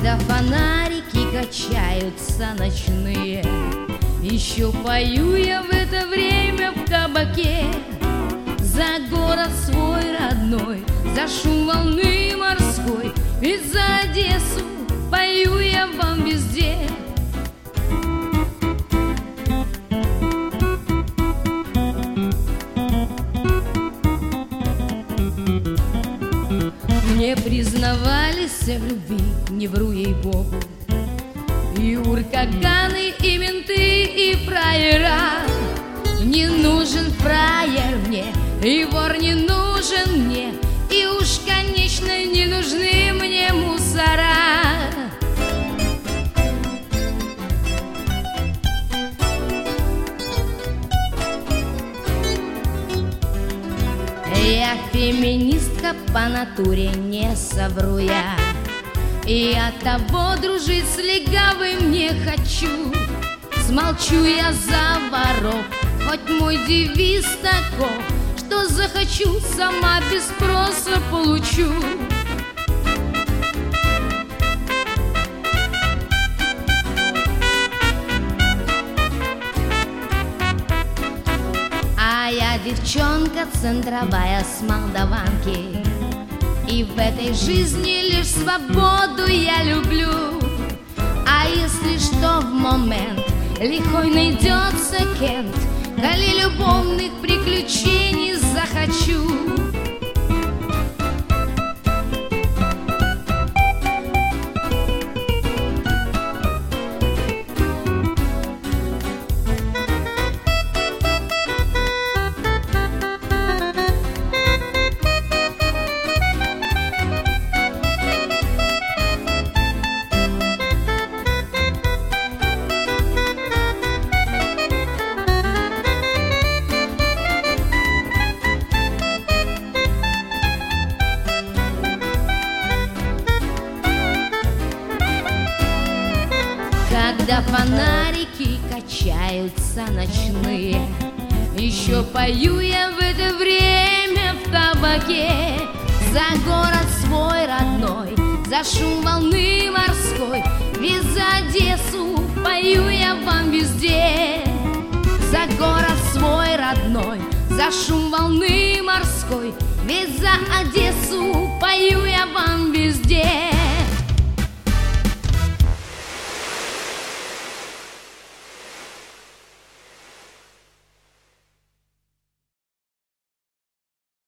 Когда фонарики качаются ночные, еще пою я в это время в кабаке. За город свой родной, за шум волны морской, ведь за Одессу пою я вам везде. Мне признавались в любви, не вру ей-богу, и уркаганы, и менты, и фраера. Не нужен фраер мне, и вор не нужен мне, и уж, конечно, не нужны мне мусора. Я феминистка по натуре, не совру я, и от того дружить с легавым не хочу. Смолчу я за воров, хоть мой девиз таков, что захочу, сама без спроса получу. А я девчонка центровая с Молдаванки, и в этой жизни лишь свободу я люблю. А если что в момент лихой найдется Кент, коли любовных приключений захочу. Когда фонарики качаются ночные, еще пою я в это время в кабаке. За город свой родной, за шум волны морской, ведь за Одессу пою я вам везде. За город свой родной, за шум волны морской, ведь за Одессу пою я вам везде.